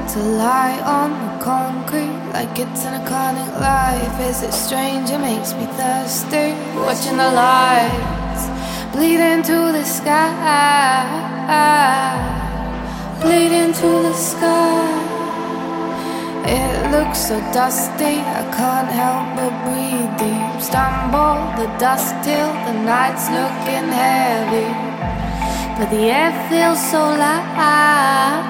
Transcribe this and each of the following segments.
to lie on the concrete like it's an iconic life. Is it strange? It makes me thirsty. Watching the lights bleed into the sky, bleed into the sky. It looks so dusty, I can't help but breathe deep. Stumble the dust till the night's looking heavy, but the air feels so light.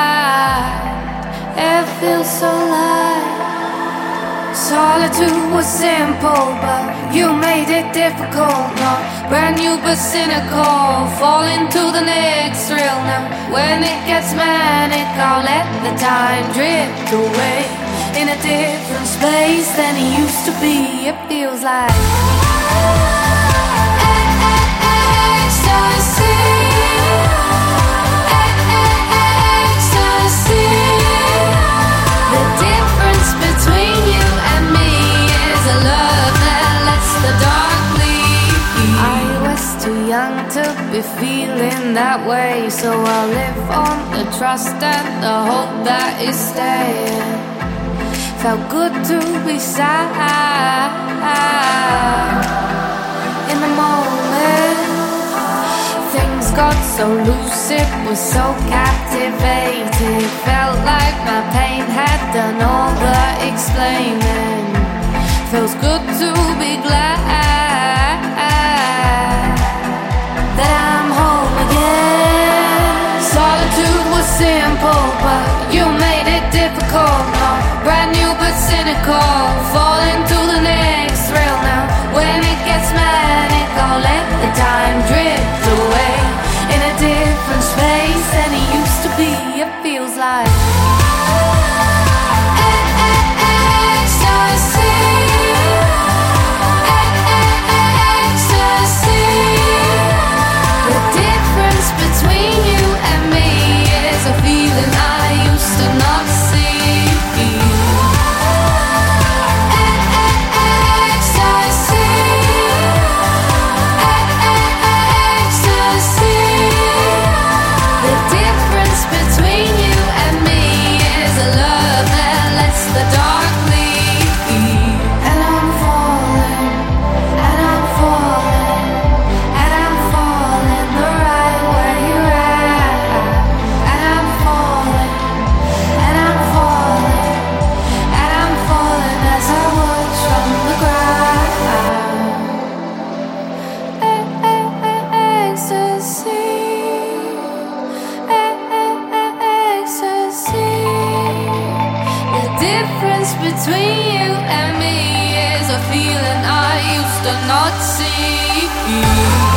Air feels so light. Solitude was simple, but you made it difficult. Not brand new but cynical. Fall into the next thrill now. When it gets manic, I'll let the time drift away in a different space than it used to be. It feels like ecstasy. The difference between you and me is a love that lets the dark bleed. I was too young to be feeling that way, so I'll live on the trust and the hope that is staying. Felt good to be sad in the moment. Things got so loose, it was so captivating. Felt like my pain had done all the explaining. Feels good to be glad that I'm home again. Solitude was simple, but you made it difficult. Not brand new but cynical. Fall into the next thrill now. When it gets manic, I'll let the time drift away in a different space than it used to be. It feels like ecstasy. Ecstasy. The difference between you and me is a feeling I used to not see. Between you and me is a feeling I used to not see.